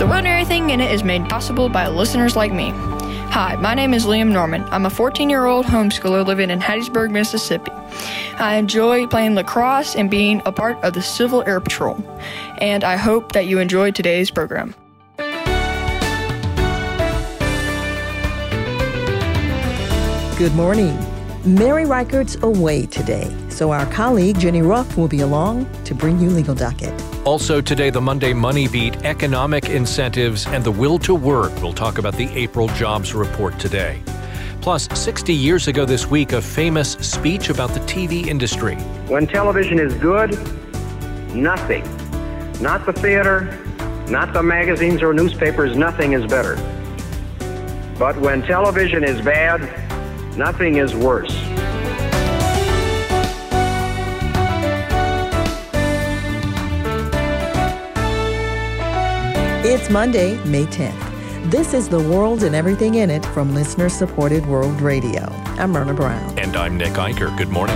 The World and Everything in It is made possible by listeners like me. Hi, my name is Liam Norman. I'm a 14-year-old homeschooler living in Hattiesburg, Mississippi. I enjoy playing lacrosse and being a part of the Civil Air Patrol. And I hope that you enjoyed today's program. Good morning. Mary Reichert's away today, so our colleague Jenny Ruff will be along to bring you Legal Docket. Also today, the Monday Money Beat, economic incentives, and the will to work. We'll talk about the April jobs report today. Plus, 60 years ago this week, a famous speech about the TV industry. When television is good, nothing, not the theater, not the magazines or newspapers, nothing is better. But when television is bad, nothing is worse. It's Monday, May 10th. This is The World and Everything in It from listener-supported World Radio. I'm Myrna Brown. And I'm Nick Eicher. Good morning.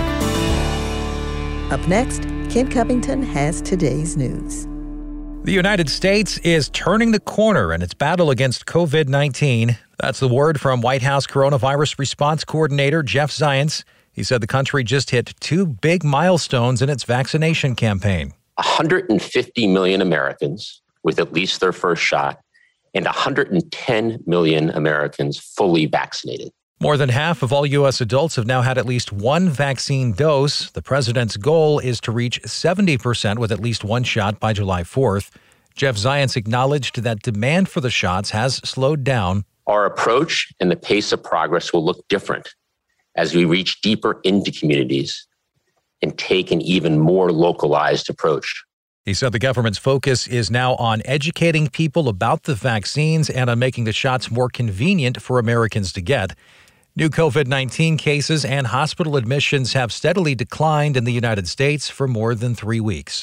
Up next, Kent Covington has today's news. The United States is turning the corner in its battle against COVID-19. That's the word from White House Coronavirus Response Coordinator Jeff Zients. He said the country just hit two big milestones in its vaccination campaign. 150 million Americans with at least their first shot, and 110 million Americans fully vaccinated. More than half of all U.S. adults have now had at least one vaccine dose. The president's goal is to reach 70% with at least one shot by July 4th. Jeff Zients acknowledged that demand for the shots has slowed down. Our approach and the pace of progress will look different as we reach deeper into communities and take an even more localized approach. He said the government's focus is now on educating people about the vaccines and on making the shots more convenient for Americans to get. New COVID-19 cases and hospital admissions have steadily declined in the United States for more than 3 weeks.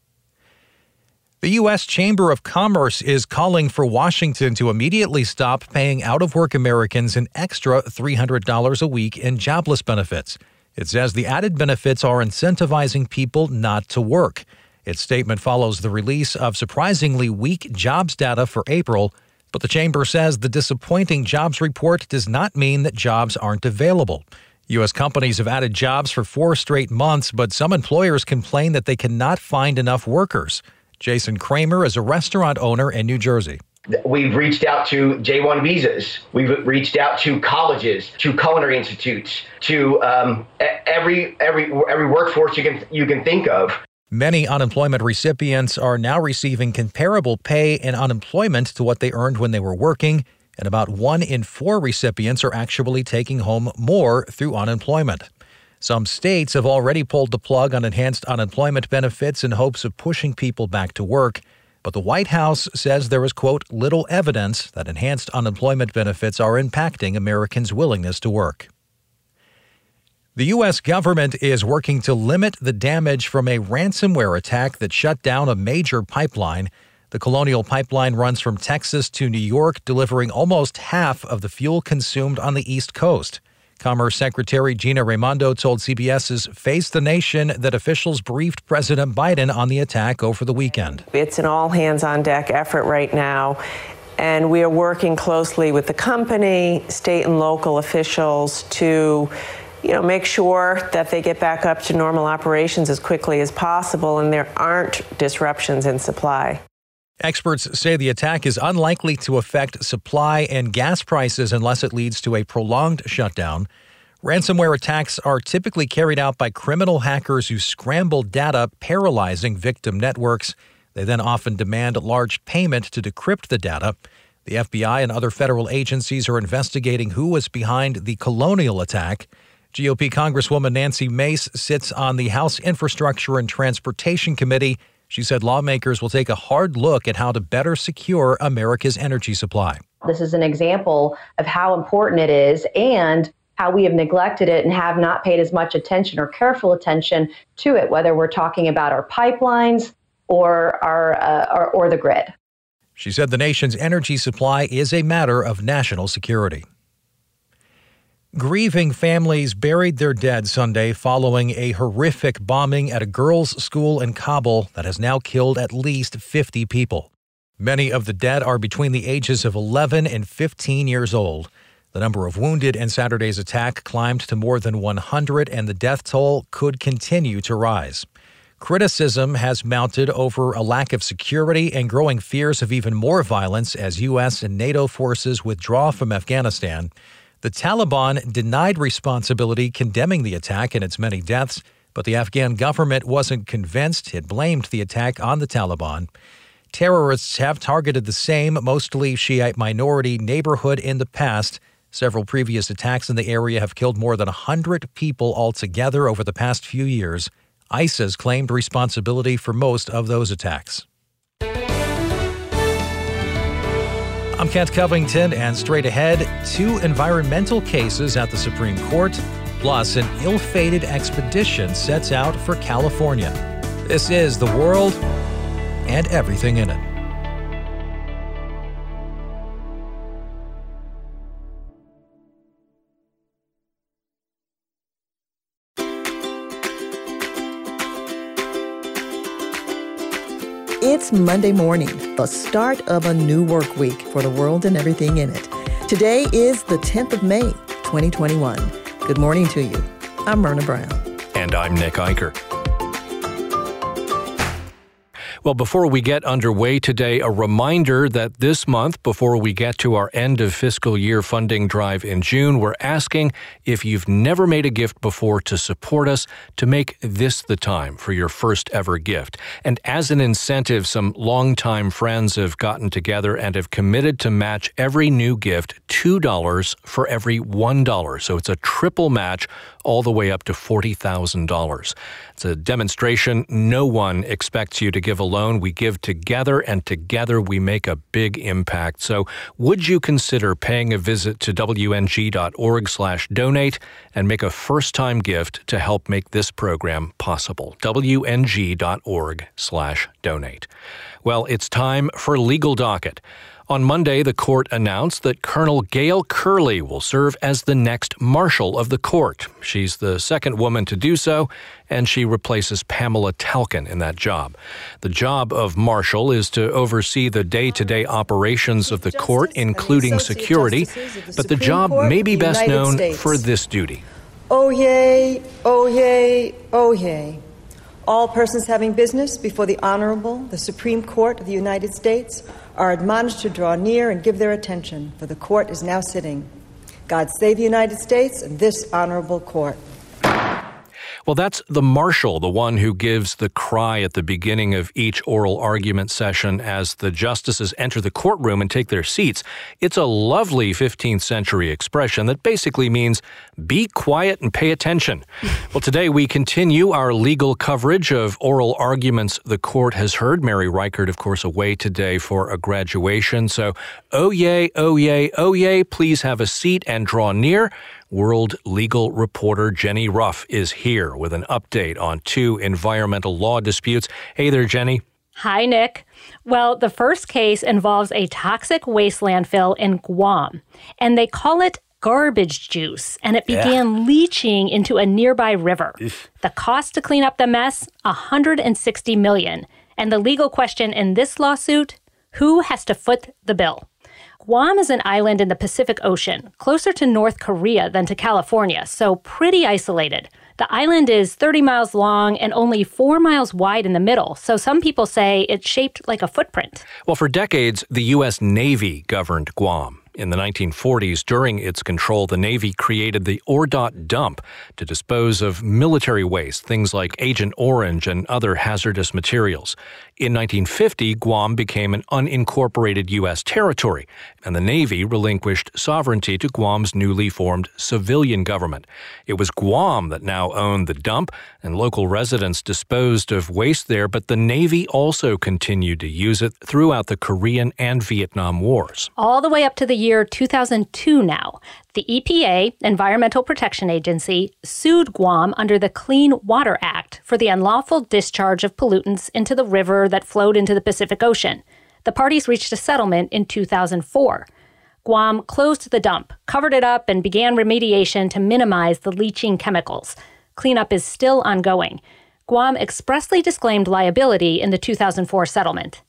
The U.S. Chamber of Commerce is calling for Washington to immediately stop paying out-of-work Americans an extra $300 a week in jobless benefits. It says the added benefits are incentivizing people not to work. Its statement follows the release of surprisingly weak jobs data for April, but the chamber says the disappointing jobs report does not mean that jobs aren't available. U.S. companies have added jobs for 4 straight months, but some employers complain that they cannot find enough workers. Jason Kramer is a restaurant owner in New Jersey. We've reached out to J-1 visas. We've reached out to colleges, to culinary institutes, to every workforce you can think of. Many unemployment recipients are now receiving comparable pay and unemployment to what they earned when they were working, and about 1 in 4 recipients are actually taking home more through unemployment. Some states have already pulled the plug on enhanced unemployment benefits in hopes of pushing people back to work, but the White House says there is, quote, little evidence that enhanced unemployment benefits are impacting Americans' willingness to work. The U.S. government is working to limit the damage from a ransomware attack that shut down a major pipeline. The Colonial Pipeline runs from Texas to New York, delivering almost half of the fuel consumed on the East Coast. Commerce Secretary Gina Raimondo told CBS's Face the Nation that officials briefed President Biden on the attack over the weekend. It's an all-hands-on-deck effort right now, and we are working closely with the company, state and local officials to make sure that they get back up to normal operations as quickly as possible and there aren't disruptions in supply. Experts say the attack is unlikely to affect supply and gas prices unless it leads to a prolonged shutdown. Ransomware attacks are typically carried out by criminal hackers who scramble data, paralyzing victim networks. They then often demand large payment to decrypt the data. The FBI and other federal agencies are investigating who was behind the Colonial attack. GOP Congresswoman Nancy Mace sits on the House Infrastructure and Transportation Committee. She said lawmakers will take a hard look at how to better secure America's energy supply. This is an example of how important it is and how we have neglected it and have not paid as much attention or careful attention to it, whether we're talking about our pipelines or or the grid. She said the nation's energy supply is a matter of national security. Grieving families buried their dead Sunday following a horrific bombing at a girls' school in Kabul that has now killed at least 50 people. Many of the dead are between the ages of 11 and 15 years old. The number of wounded in Saturday's attack climbed to more than 100, and the death toll could continue to rise. Criticism has mounted over a lack of security and growing fears of even more violence as U.S. and NATO forces withdraw from Afghanistan. The Taliban denied responsibility, condemning the attack and its many deaths, but the Afghan government wasn't convinced. It blamed the attack on the Taliban. Terrorists have targeted the same, mostly Shiite minority neighborhood in the past. Several previous attacks in the area have killed more than 100 people altogether over the past few years. ISIS claimed responsibility for most of those attacks. I'm Kent Covington, and straight ahead, 2 environmental cases at the Supreme Court, plus an ill-fated expedition sets out for California. This is The World and Everything in It. It's Monday morning, the start of a new work week for The World and Everything in It. Today is the 10th of May, 2021. Good morning to you. I'm Myrna Brown. And I'm Nick Eicher. Well, before we get underway today, a reminder that this month, before we get to our end of fiscal year funding drive in June, we're asking if you've never made a gift before to support us, to make this the time for your first ever gift. And as an incentive, some longtime friends have gotten together and have committed to match every new gift $2 for every $1. So it's a triple match all the way up to $40,000. It's a demonstration no one expects you to give alone. We give together, and together we make a big impact. So would you consider paying a visit to wng.org/donate and make a first-time gift to help make this program possible? wng.org/donate. Well, it's time for Legal Docket. On Monday, the court announced that Colonel Gail Curley will serve as the next marshal of the court. She's the second woman to do so, and she replaces Pamela Talkin in that job. The job of marshal is to oversee the day-to-day operations of the court, including security, but the job may be best known for this duty. Oyez, oyez, oyez. All persons having business before the Honorable, the Supreme Court of the United States, are admonished to draw near and give their attention, for the court is now sitting. God save the United States and this honorable court. Well, that's the marshal, the one who gives the cry at the beginning of each oral argument session as the justices enter the courtroom and take their seats. It's a lovely 15th century expression that basically means be quiet and pay attention. Well, today we continue our legal coverage of oral arguments the court has heard. Mary Reichert, of course, away today for a graduation. So, oyez, oyez, oyez, please have a seat and draw near. World legal reporter Jenny Ruff is here with an update on 2 environmental law disputes. Hey there, Jenny. Hi, Nick. Well, the first case involves a toxic waste landfill in Guam, and they call it garbage juice, and it began leaching into a nearby river. The cost to clean up the mess, $160 million. And the legal question in this lawsuit, who has to foot the bill? Guam is an island in the Pacific Ocean, closer to North Korea than to California, so pretty isolated. The island is 30 miles long and only 4 miles wide in the middle, so some people say it's shaped like a footprint. Well, for decades, the U.S. Navy governed Guam. In the 1940s, during its control, the Navy created the ORDOT dump to dispose of military waste, things like Agent Orange and other hazardous materials. In 1950, Guam became an unincorporated U.S. territory, and the Navy relinquished sovereignty to Guam's newly formed civilian government. It was Guam that now owned the dump, and local residents disposed of waste there, but the Navy also continued to use it throughout the Korean and Vietnam Wars. All the way up to the year 2002 now. The EPA, Environmental Protection Agency, sued Guam under the Clean Water Act for the unlawful discharge of pollutants into the river that flowed into the Pacific Ocean. The parties reached a settlement in 2004. Guam closed the dump, covered it up, and began remediation to minimize the leaching chemicals. Cleanup is still ongoing. Guam expressly disclaimed liability in the 2004 settlement.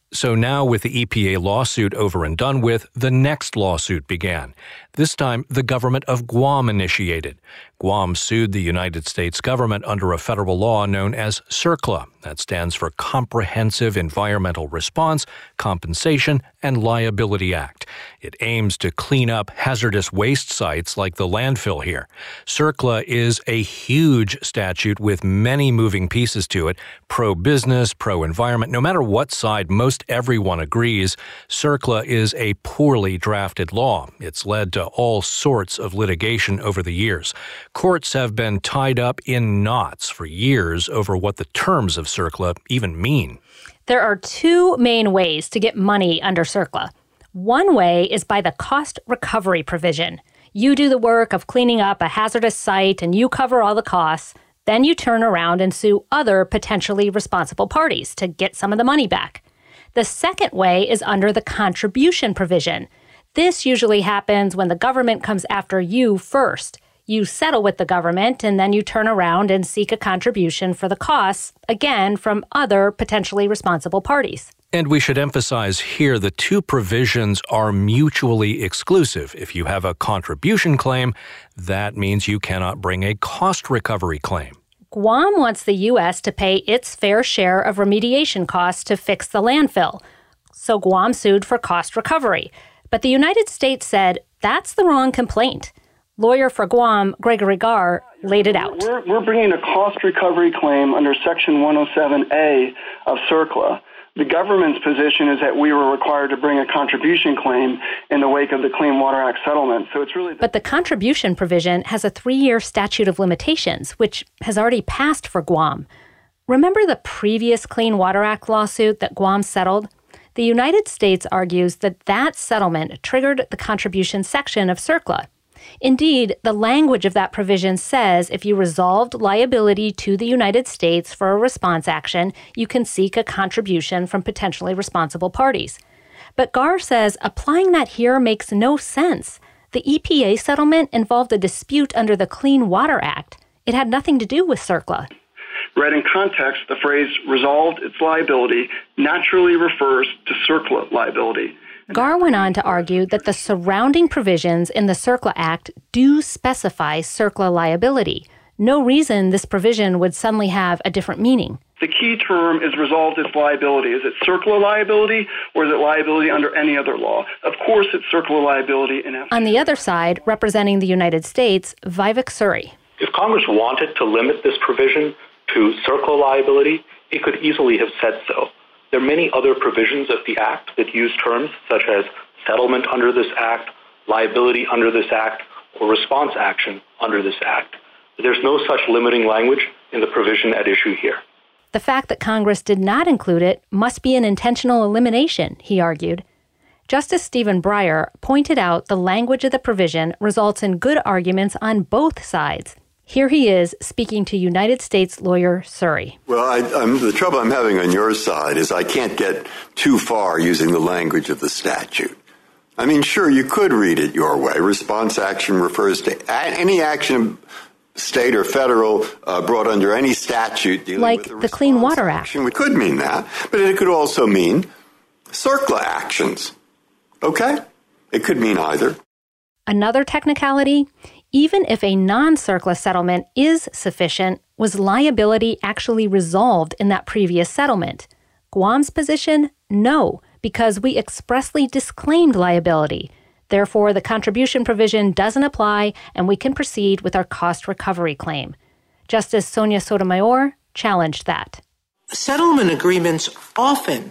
So now, with the EPA lawsuit over and done with, the next lawsuit began. This time, the government of Guam initiated. Guam sued the United States government under a federal law known as CERCLA. That stands for Comprehensive Environmental Response, Compensation, and Liability Act. It aims to clean up hazardous waste sites like the landfill here. CERCLA is a huge statute with many moving pieces to it, pro-business, pro-environment. No matter what side most everyone agrees, CERCLA is a poorly drafted law. It's led to all sorts of litigation over the years. Courts have been tied up in knots for years over what the terms of CERCLA even mean. There are two main ways to get money under CERCLA. One way is by the cost recovery provision. You do the work of cleaning up a hazardous site and you cover all the costs. Then you turn around and sue other potentially responsible parties to get some of the money back. The second way is under the contribution provision. This usually happens when the government comes after you first. You settle with the government, and then you turn around and seek a contribution for the costs, again, from other potentially responsible parties. And we should emphasize here the two provisions are mutually exclusive. If you have a contribution claim, that means you cannot bring a cost recovery claim. Guam wants the U.S. to pay its fair share of remediation costs to fix the landfill. So Guam sued for cost recovery. But the United States said that's the wrong complaint. Lawyer for Guam, Gregory Gar, laid it out. We're bringing a cost recovery claim under Section 107A of CERCLA. The government's position is that we were required to bring a contribution claim in the wake of the Clean Water Act settlement. So it's really. But the contribution provision has a 3-year statute of limitations, which has already passed for Guam. Remember the previous Clean Water Act lawsuit that Guam settled? The United States argues that that settlement triggered the contribution section of CERCLA. Indeed, the language of that provision says if you resolved liability to the United States for a response action, you can seek a contribution from potentially responsible parties. But Gar says applying that here makes no sense. The EPA settlement involved a dispute under the Clean Water Act. It had nothing to do with CERCLA. Read in context, the phrase resolved its liability naturally refers to CERCLA liability. Gar went on to argue that the surrounding provisions in the CERCLA Act do specify CERCLA liability. No reason this provision would suddenly have a different meaning. The key term is resolved its liability. Is it CERCLA liability or is it liability under any other law? Of course it's CERCLA liability. On the other side, representing the United States, Vivek Suri. If Congress wanted to limit this provision to CERCLA liability, it could easily have said so. There are many other provisions of the Act that use terms such as settlement under this Act, liability under this Act, or response action under this Act. There's no such limiting language in the provision at issue here. The fact that Congress did not include it must be an intentional elimination, he argued. Justice Stephen Breyer pointed out the language of the provision results in good arguments on both sides. Here he is speaking to United States lawyer Suri. Well, the trouble I'm having on your side is I can't get too far using the language of the statute. I mean, sure, you could read it your way. Response action refers to any action, state or federal, brought under any statute dealing like with the Clean Water Act. We could mean that, but it could also mean CERCLA actions. Okay? It could mean either. Another technicality, even if a non-CERCLA settlement is sufficient, was liability actually resolved in that previous settlement? Guam's position? No, because we expressly disclaimed liability. Therefore, the contribution provision doesn't apply, and we can proceed with our cost recovery claim. Justice Sonia Sotomayor challenged that. Settlement agreements often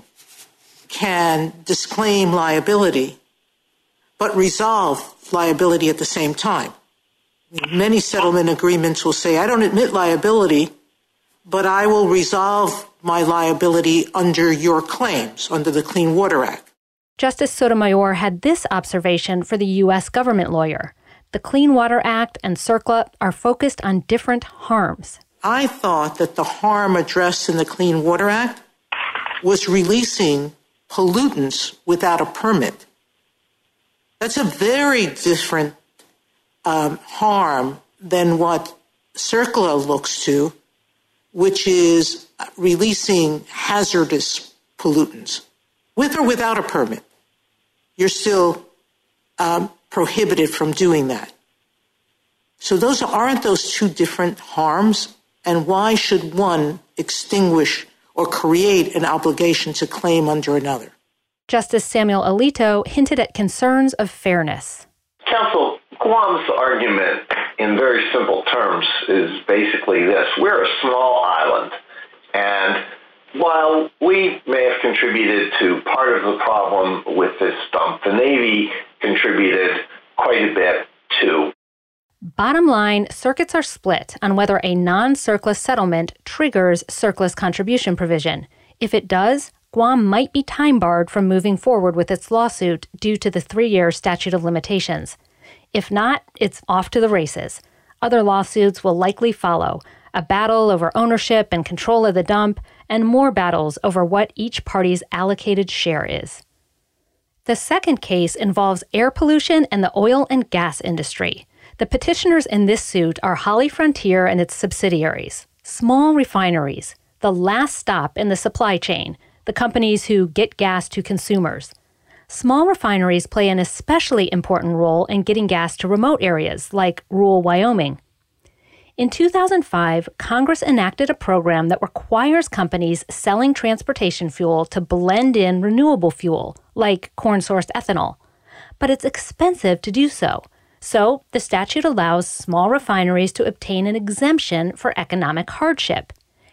can disclaim liability, but resolve liability at the same time. Many settlement agreements will say, I don't admit liability, but I will resolve my liability under your claims, under the Clean Water Act. Justice Sotomayor had this observation for the U.S. government lawyer. The Clean Water Act and CERCLA are focused on different harms. I thought that the harm addressed in the Clean Water Act was releasing pollutants without a permit. That's a very different harm than what CERCLA looks to, which is releasing hazardous pollutants. with or without a permit, you're still prohibited from doing that. So aren't those two different harms? And why should one extinguish or create an obligation to claim under another? Justice Samuel Alito hinted at concerns of fairness. Counsel, Guam's argument in very simple terms is basically this. We're a small island, and while we may have contributed to part of the problem with this dump, the Navy contributed quite a bit too. Bottom line, circuits are split on whether a non-surplus settlement triggers surplus contribution provision. If it does, Guam might be time-barred from moving forward with its lawsuit due to the 3-year statute of limitations. If not, it's off to the races. Other lawsuits will likely follow, a battle over ownership and control of the dump, and more battles over what each party's allocated share is. The second case involves air pollution and the oil and gas industry. The petitioners in this suit are HollyFrontier and its subsidiaries, small refineries, the last stop in the supply chain, the companies who get gas to consumers. Small refineries play an especially important role in getting gas to remote areas like rural Wyoming. In 2005, Congress enacted a program that requires companies selling transportation fuel to blend in renewable fuel, like corn-sourced ethanol. But it's expensive to do so. So the statute allows small refineries to obtain an exemption for economic hardship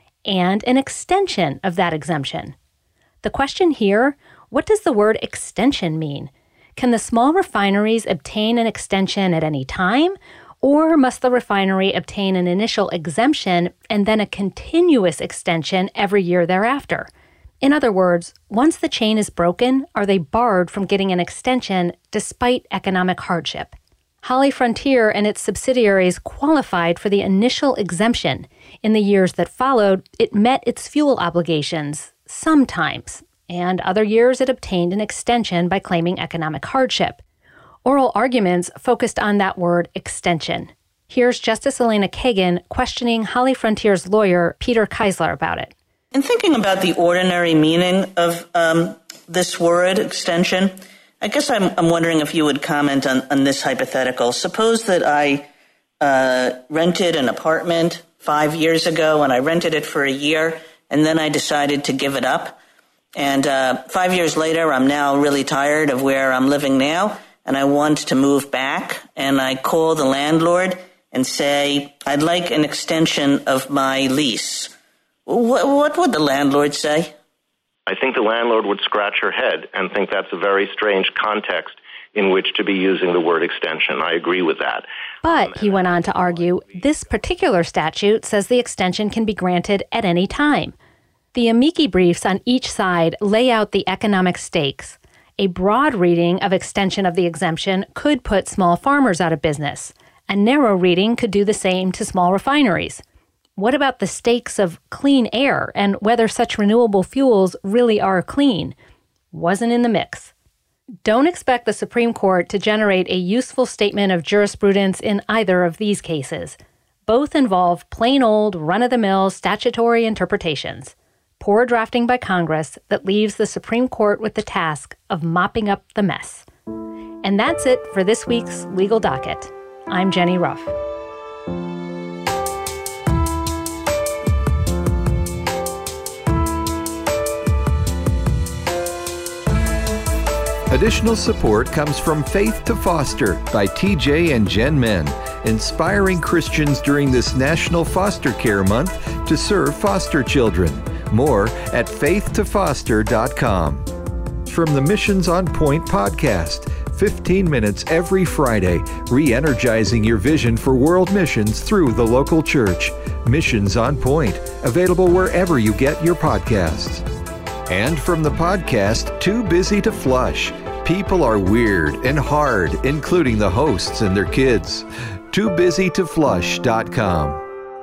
and an extension of that exemption. The question here, what does the word extension mean? Can the small refineries obtain an extension at any time, or must the refinery obtain an initial exemption and then a continuous extension every year thereafter? In other words, once the chain is broken, are they barred from getting an extension despite economic hardship? HollyFrontier and its subsidiaries qualified for the initial exemption. In the years that followed, it met its fuel obligations, sometimes, and other years it obtained an extension by claiming economic hardship. Oral arguments focused on that word extension. Here's Justice Elena Kagan questioning HollyFrontier's lawyer, Peter Keisler, about it. In thinking about the ordinary meaning of this word, extension, I guess I'm wondering if you would comment on this hypothetical. Suppose that I rented an apartment 5 years ago, and I rented it for a year, and then I decided to give it up. And 5 years later, I'm now really tired of where I'm living now, and I want to move back. And I call the landlord and say, I'd like an extension of my lease. What would the landlord say? I think the landlord would scratch her head and think that's a very strange context in which to be using the word extension. I agree with that. But, he went on to argue, this particular statute says the extension can be granted at any time. The amici briefs on each side lay out the economic stakes. A broad reading of extension of the exemption could put small farmers out of business. A narrow reading could do the same to small refineries. What about the stakes of clean air and whether such renewable fuels really are clean? Wasn't in the mix. Don't expect the Supreme Court to generate a useful statement of jurisprudence in either of these cases. Both involve plain old, run-of-the-mill statutory interpretations. Poor drafting by Congress that leaves the Supreme Court with the task of mopping up the mess. And that's it for this week's Legal Docket. I'm Jenny Ruff. Additional support comes from Faith to Foster by TJ and Jen Men, inspiring Christians during this National Foster Care Month to serve foster children. More at faithtofoster.com. From the Missions on Point podcast, 15 minutes every Friday, re-energizing your vision for world missions through the local church. Missions on Point, available wherever you get your podcasts. And from the podcast, Too Busy to Flush. People are weird and hard, including the hosts and their kids. TooBusyToFlush.com.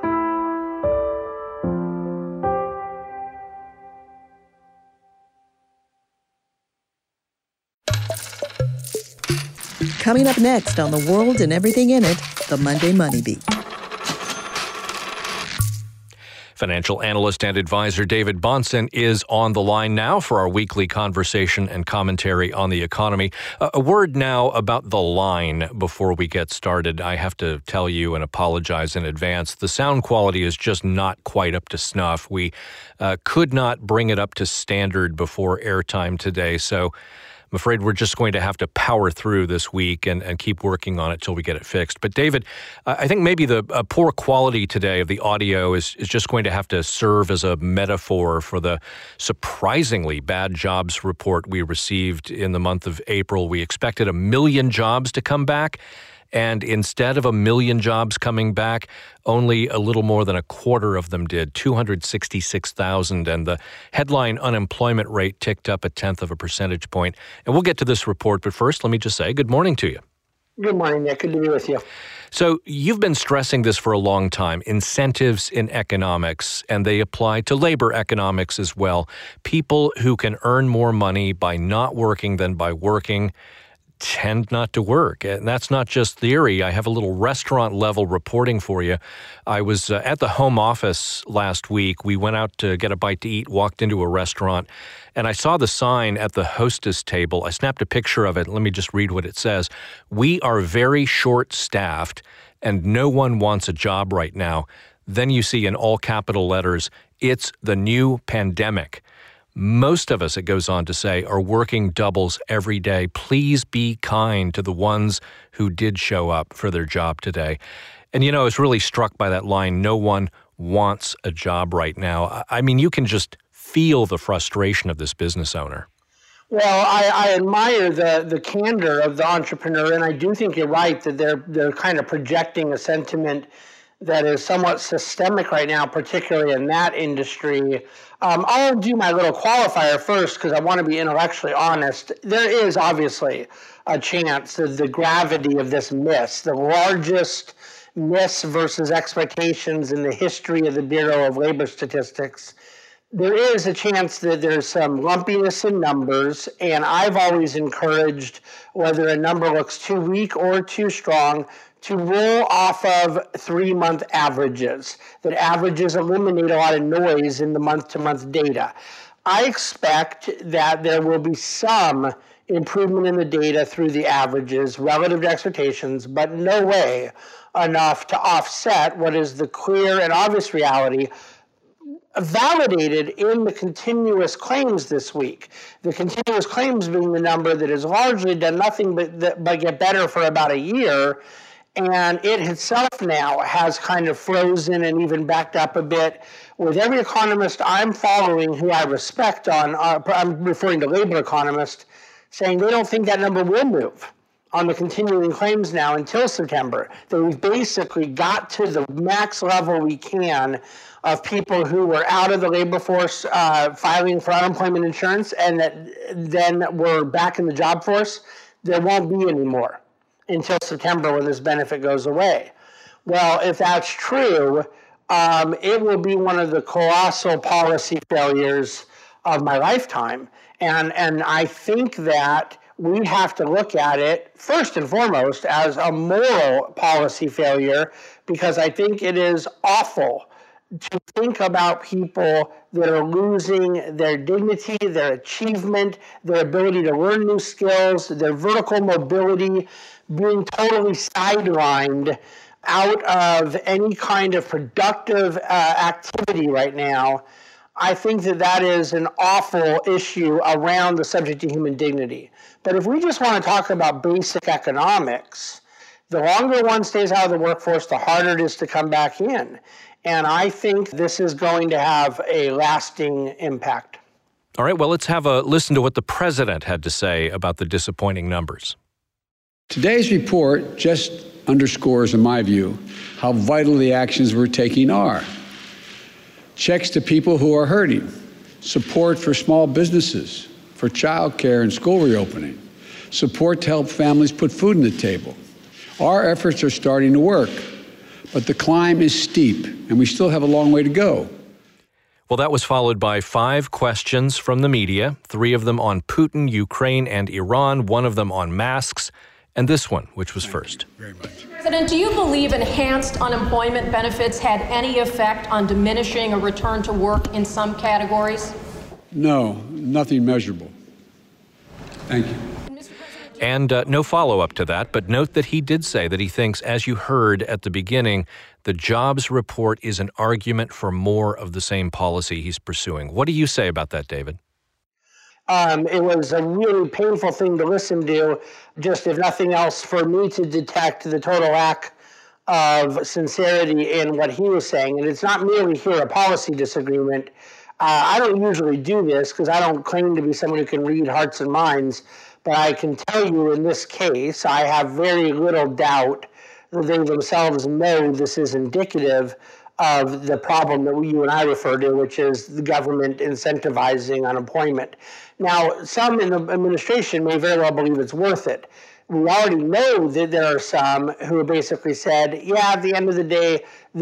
Coming up next on The World and Everything in It, the Monday Money Beat. Financial analyst and advisor David Bahnsen is on the line now for our weekly conversation and commentary on the economy. A word now about the line before we get started. I have to tell you and apologize in advance. The sound quality is just not quite up to snuff. We could not bring it up to standard before airtime today, so I'm afraid we're just going to have to power through this week and keep working on it till we get it fixed. But David, I think maybe the poor quality today of the audio is just going to have to serve as a metaphor for the surprisingly bad jobs report we received in the month of April. We expected 1 million jobs to come back, and instead of 1 million jobs coming back, only a little more than a quarter of them did, 266,000. And the headline unemployment rate ticked up 0.1 percentage point. And we'll get to this report, but first, let me just say good morning to you. Good morning, Nick. Good to be with you. So you've been stressing this for a long time, incentives in economics, and they apply to labor economics as well. People who can earn more money by not working than by working tend not to work. And that's not just theory. I have a little restaurant level reporting for you. I was at the home office last week. We went out to get a bite to eat, walked into a restaurant, and I saw the sign at the hostess table. I snapped a picture of it. Let me just read what it says. "We are very short-staffed and no one wants a job right now." Then you see in all capital letters, "It's the new pandemic." Most of us, it goes on to say, are working doubles every day. Please be kind to the ones who did show up for their job today. And, I was really struck by that line, "No one wants a job right now." I mean, you can just feel the frustration of this business owner. Well, I admire the candor of the entrepreneur, and I do think you're right that they're kind of projecting a sentiment that is somewhat systemic right now, particularly in that industry. I'll do my little qualifier first because I want to be intellectually honest. There is obviously a chance that the gravity of this miss, the largest miss versus expectations in the history of the Bureau of Labor Statistics, there is a chance that there's some lumpiness in numbers, and I've always encouraged, whether a number looks too weak or too strong, to roll off of 3-month averages. That averages eliminate a lot of noise in the month-to-month data. I expect that there will be some improvement in the data through the averages relative to expectations, but no way enough to offset what is the clear and obvious reality validated in the continuous claims this week. The continuous claims being the number that has largely done nothing but get better for about a year. And it itself now has kind of frozen and even backed up a bit. With every economist I'm following who I respect I'm referring to labor economists, saying they don't think that number will move on the continuing claims now until September. That we've basically got to the max level we can of people who were out of the labor force filing for unemployment insurance and that then were back in the job force. There won't be any more until September when this benefit goes away. Well, if that's true, it will be one of the colossal policy failures of my lifetime. And I think that we have to look at it first and foremost as a moral policy failure, because I think it is awful to think about people that are losing their dignity, their achievement, their ability to learn new skills, their vertical mobility, being totally sidelined out of any kind of productive activity right now. I think that is an awful issue around the subject of human dignity. But if we just want to talk about basic economics, the longer one stays out of the workforce, the harder it is to come back in. And I think this is going to have a lasting impact. All right, well, let's have a listen to what the president had to say about the disappointing numbers. Today's report just underscores, in my view, how vital the actions we're taking are. Checks to people who are hurting, support for small businesses, for child care and school reopening, support to help families put food on the table. Our efforts are starting to work, but the climb is steep, and we still have a long way to go. Well, that was followed by 5 questions from the media, 3 of them on Putin, Ukraine, and Iran, 1 of them on masks, and this one, which was first. President, do you believe enhanced unemployment benefits had any effect on diminishing a return to work in some categories? No, nothing measurable. Thank you. And no follow-up to that, but note that he did say that he thinks, as you heard at the beginning, the jobs report is an argument for more of the same policy he's pursuing. What do you say about that, David? It was a really painful thing to listen to, just if nothing else, for me to detect the total lack of sincerity in what he was saying. And it's not merely here a policy disagreement. I don't usually do this because I don't claim to be someone who can read hearts and minds. But I can tell you in this case, I have very little doubt that they themselves know this is indicative of the problem that you and I refer to, which is the government incentivizing unemployment. Now, some in the administration may very well believe it's worth it. We already know that there are some who basically said, yeah, at the end of the day,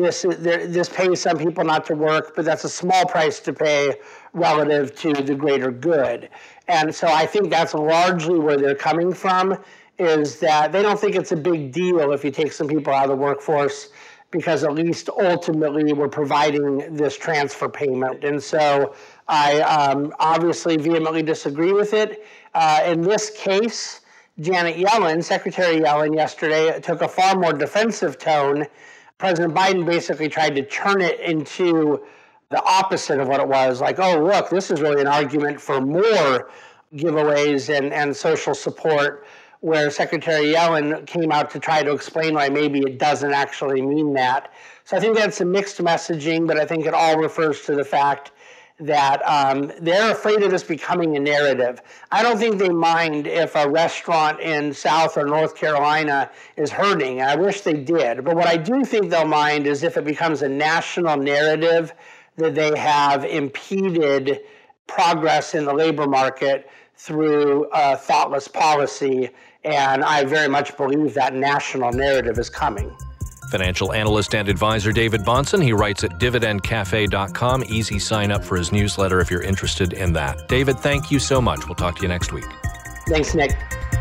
this pays some people not to work, but that's a small price to pay relative to the greater good. And so I think that's largely where they're coming from, is that they don't think it's a big deal if you take some people out of the workforce, because at least ultimately we're providing this transfer payment. And so I obviously vehemently disagree with it. In this case, Janet Yellen, Secretary Yellen, yesterday took a far more defensive tone. President Biden basically tried to turn it into the opposite of what it was. Like, oh, look, this is really an argument for more giveaways and social support, where Secretary Yellen came out to try to explain why maybe it doesn't actually mean that. So I think that's a mixed messaging, but I think it all refers to the fact that they're afraid of this becoming a narrative. I don't think they mind if a restaurant in South or North Carolina is hurting. I wish they did. But what I do think they'll mind is if it becomes a national narrative that they have impeded progress in the labor market through thoughtless policy. And I very much believe that national narrative is coming. Financial analyst and advisor David Bahnsen. He writes at dividendcafe.com. Easy sign up for his newsletter if you're interested in that. David, thank you so much. We'll talk to you next week. Thanks, Nick.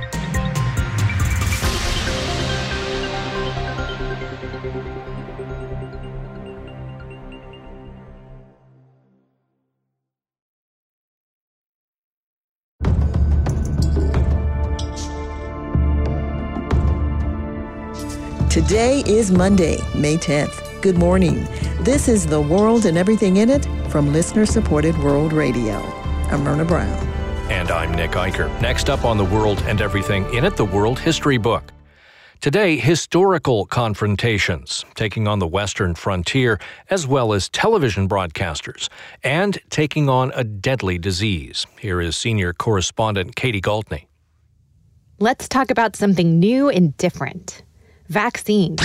Today is Monday, May 10th. Good morning. This is The World and Everything in It from listener-supported World Radio. I'm Myrna Brown. And I'm Nick Eicher. Next up on The World and Everything in It, the World History Book. Today, historical confrontations, taking on the Western frontier, as well as television broadcasters, and taking on a deadly disease. Here is senior correspondent Katie Galtney. Let's talk about something new and different. Vaccines.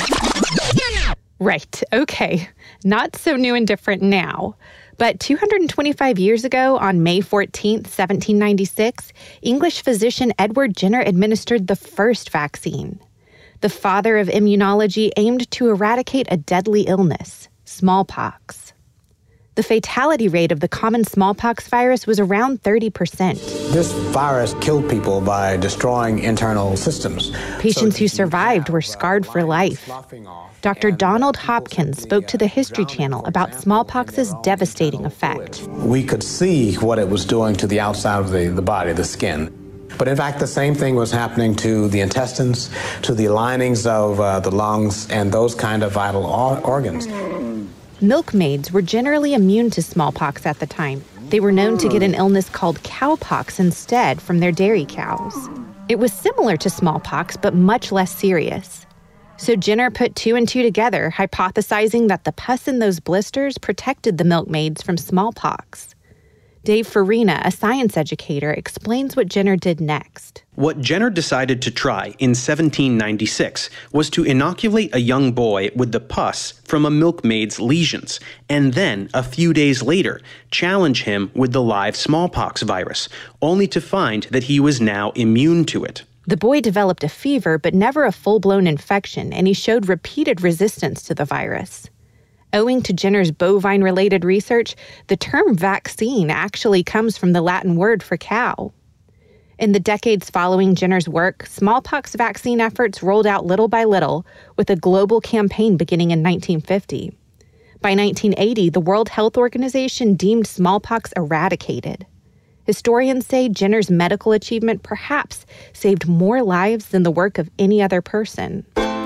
Right, okay. Not so new and different now. But 225 years ago, on May 14th, 1796, English physician Edward Jenner administered the first vaccine. The father of immunology aimed to eradicate a deadly illness, smallpox. The fatality rate of the common smallpox virus was around 30%. This virus killed people by destroying internal systems. Patients who survived were scarred for life. Dr. Donald Hopkins spoke to the History Channel about smallpox's devastating effect. We could see what it was doing to the outside of the body, the skin. But in fact, the same thing was happening to the intestines, to the linings of the lungs, and those kind of vital organs. Milkmaids were generally immune to smallpox at the time. They were known to get an illness called cowpox instead from their dairy cows. It was similar to smallpox, but much less serious. So Jenner put two and two together, hypothesizing that the pus in those blisters protected the milkmaids from smallpox. Dave Farina, a science educator, explains what Jenner did next. What Jenner decided to try in 1796 was to inoculate a young boy with the pus from a milkmaid's lesions, and then, a few days later, challenge him with the live smallpox virus, only to find that he was now immune to it. The boy developed a fever, but never a full-blown infection, and he showed repeated resistance to the virus. Owing to Jenner's bovine-related research, the term vaccine actually comes from the Latin word for cow. In the decades following Jenner's work, smallpox vaccine efforts rolled out little by little, with a global campaign beginning in 1950. By 1980, the World Health Organization deemed smallpox eradicated. Historians say Jenner's medical achievement perhaps saved more lives than the work of any other person.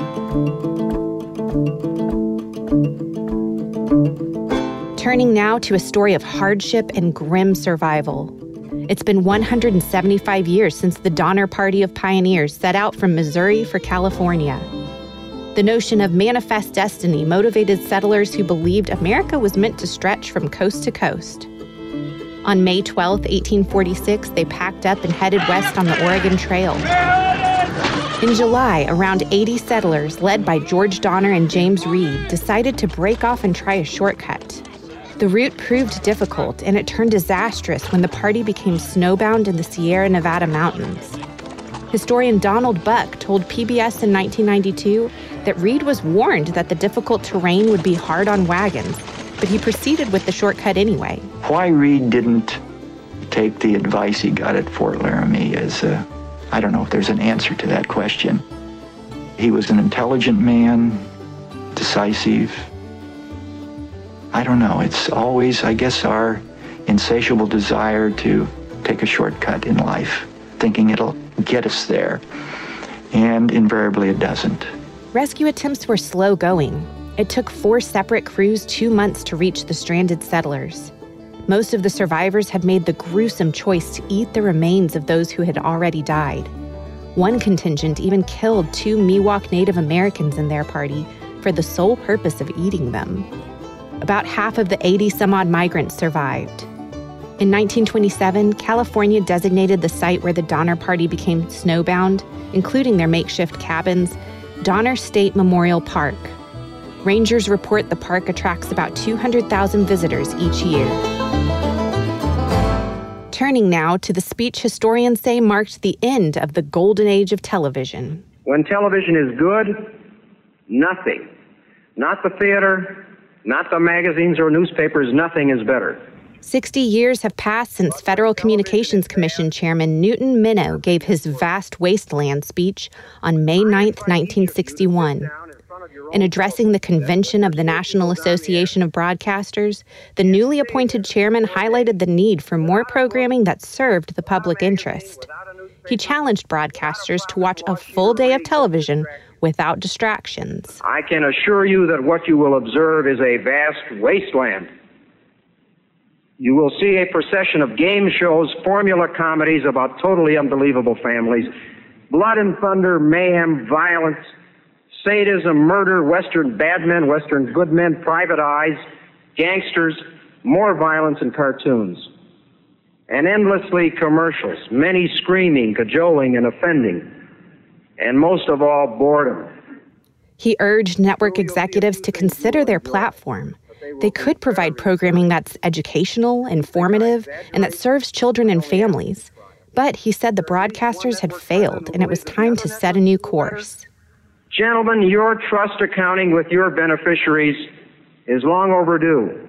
Turning now to a story of hardship and grim survival. It's been 175 years since the Donner Party of Pioneers set out from Missouri for California. The notion of manifest destiny motivated settlers who believed America was meant to stretch from coast to coast. On May 12, 1846, they packed up and headed west on the Oregon Trail. In July, around 80 settlers, led by George Donner and James Reed, decided to break off and try a shortcut. The route proved difficult, and it turned disastrous when the party became snowbound in the Sierra Nevada mountains. Historian Donald Buck told PBS in 1992 that Reed was warned that the difficult terrain would be hard on wagons, but he proceeded with the shortcut anyway. Why Reed didn't take the advice he got at Fort Laramie I don't know if there's an answer to that question. He was an intelligent man, decisive. I don't know. It's always, I guess, our insatiable desire to take a shortcut in life, thinking it'll get us there. And invariably it doesn't. Rescue attempts were slow going. It took 4 separate crews 2 months to reach the stranded settlers. Most of the survivors had made the gruesome choice to eat the remains of those who had already died. One contingent even killed 2 Miwok Native Americans in their party for the sole purpose of eating them. About half of the 80-some-odd migrants survived. In 1927, California designated the site where the Donner Party became snowbound, including their makeshift cabins, Donner State Memorial Park. Rangers report the park attracts about 200,000 visitors each year. Turning now to the speech historians say marked the end of the golden age of television. When television is good, nothing, not the theater, not the magazines or newspapers, nothing is better. 60 years have passed since Federal Communications Commission Chairman Newton Minow gave his vast wasteland speech on May 9, 1961. In addressing the convention of the National Association of Broadcasters, the newly appointed chairman highlighted the need for more programming that served the public interest. He challenged broadcasters to watch a full day of television without distractions. I can assure you that what you will observe is a vast wasteland. You will see a procession of game shows, formula comedies about totally unbelievable families, blood and thunder, mayhem, violence, sadism, murder, Western bad men, Western good men, private eyes, gangsters, more violence and cartoons. And endlessly commercials, many screaming, cajoling, and offending. And most of all, boredom. He urged network executives to consider their platform. They could provide programming that's educational, informative, and that serves children and families. But he said the broadcasters had failed, and it was time to set a new course. Gentlemen, your trust accounting with your beneficiaries is long overdue.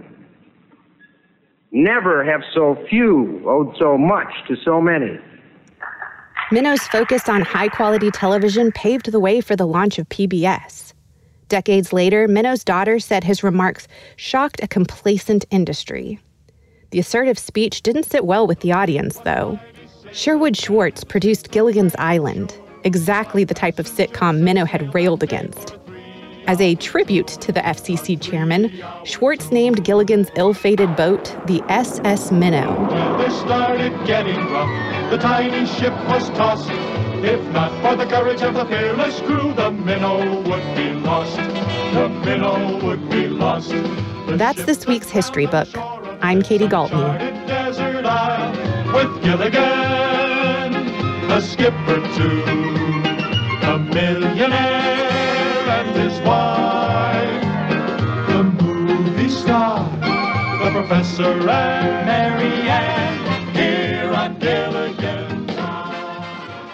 Never have so few owed so much to so many. Minow's focus on high-quality television paved the way for the launch of PBS. Decades later, Minow's daughter said his remarks shocked a complacent industry. The assertive speech didn't sit well with the audience, though. Sherwood Schwartz produced Gilligan's Island, exactly the type of sitcom Minow had railed against. As a tribute to the FCC chairman, Schwartz named Gilligan's ill-fated boat the SS Minnow. They started getting rough. The tiny ship was tossed. If not for the courage of the fearless crew, the Minnow would be lost. The Minnow would be lost. That's this week's history book. I'm Katie Galtney. Desert Isle with Gilligan, the skipper too, a millionaire and his wife, the movie star, the professor and Mary Ann, here on Gilligan's Island.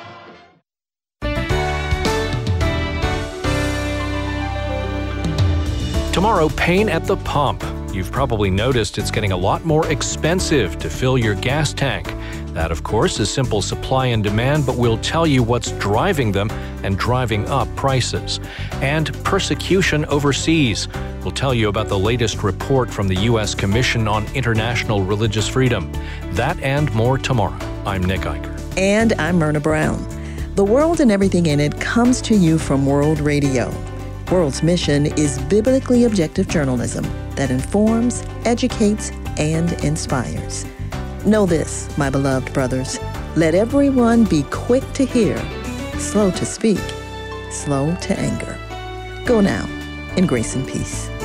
Tomorrow, pain at the pump. You've probably noticed it's getting a lot more expensive to fill your gas tank. That, of course, is simple supply and demand, but we'll tell you what's driving them and driving up prices. And persecution overseas. We'll tell you about the latest report from the U.S. Commission on International Religious Freedom. That and more tomorrow. I'm Nick Eicher. And I'm Myrna Brown. The World and Everything in It comes to you from World Radio. World's mission is biblically objective journalism that informs, educates, and inspires. Know this, my beloved brothers. Let everyone be quick to hear, slow to speak, slow to anger. Go now in grace and peace.